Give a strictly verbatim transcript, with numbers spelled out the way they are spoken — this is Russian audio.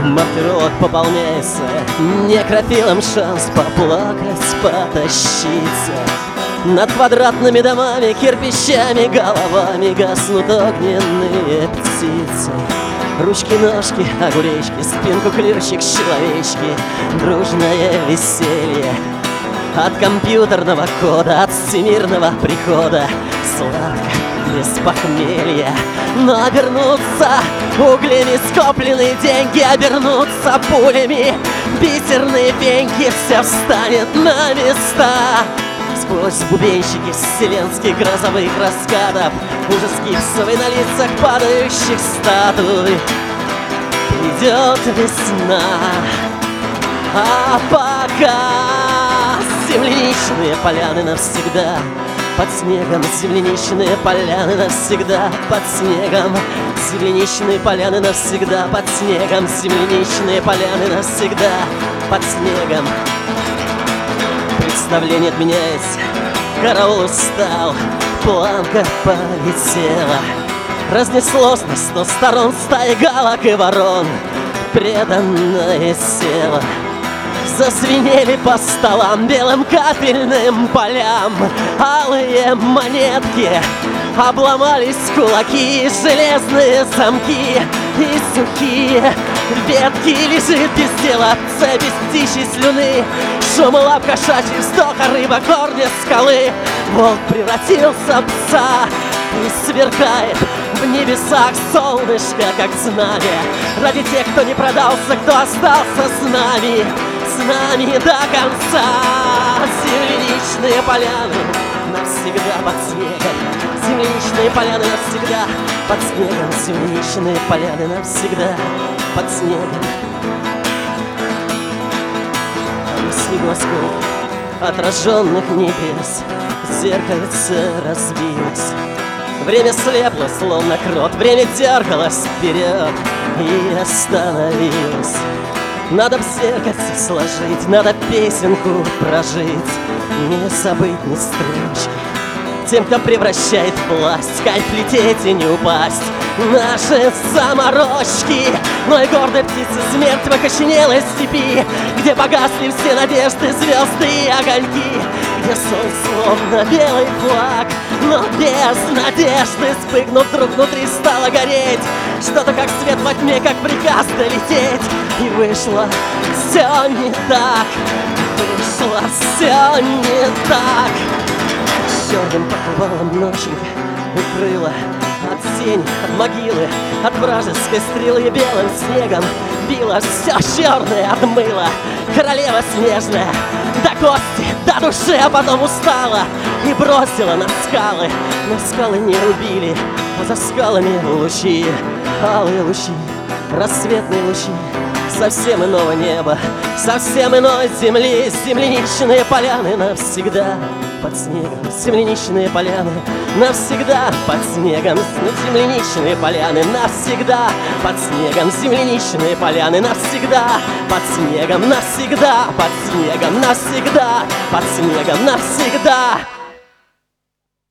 Маркировок пополняется некрофилом, шанс поплакать, потащиться. Над квадратными домами, кирпичами, головами гаснут огненные птицы. Ручки-ножки, огуречки, спинку клюшек, человечки, дружное веселье. От компьютерного кода, от всемирного прихода, сладко, без похмелья. Но обернутся углями скопленные деньги, обернутся пулями бисерные пеньки, все встанет на места. Сквозь бубенщики вселенских грозовых раскатов, ужас гипсовый на лицах падающих статуй. Придет весна, а пока земляничные поляны навсегда под снегом, земляничные поляны навсегда под снегом, земляничные поляны навсегда под снегом, земляничные поляны навсегда под снегом. Представление отменяется, караул устал, планка полетела. Разнеслось на сто сторон стаи галок и ворон, преданное село. Зазвенели по столам белым капельным полям алые монетки, обломались кулаки, железные замки и сухие ветки. Лежит без дела цепь из птичьей слюны, шум лап кошачий, вздоха рыба, корня скалы. Волк превратился в пса и сверкает в небесах солнышко, как знамя. Ради тех, кто не продался, кто остался с нами, с нами до конца. Земляничные поляны навсегда под снегом, земляничные поляны навсегда под снегом, земляничные поляны навсегда под снегом. А на снегу осколки отраженных небес, зеркальце разбилось. Время слепло, словно крот, время дергалось вперед и остановилось. Надо в зеркальце сложить, надо песенку прожить, не забыть ни строчки. Тем, кто превращает в власть, кайф лететь и не упасть, наши заморочки. Но и гордой птицы смерть в окоченелой степи, где погасли все надежды, звезды и огоньки, где сон словно белый флаг, но без надежды. Вспыхнув, вдруг внутри стало гореть что-то, как свет во тьме, как приказ долететь. И вышло все не так, вышло все не так. Черным покрывалом ноченька укрыла от тени, от могилы, от вражеской стрелы. Белым снегом било все черное, отмыло королева снежная до кости, до души, а потом устала и бросила на скалы. Но скалы не рубили, а за скалами лучи, алые лучи, рассветные лучи совсем иного неба, совсем иной земли. Земляничные поляны навсегда под снегом, земляничные поляны навсегда под снегом, земляничные поляны навсегда под снегом, земляничные поляны навсегда под снегом, навсегда под снегом, навсегда под снегом, навсегда.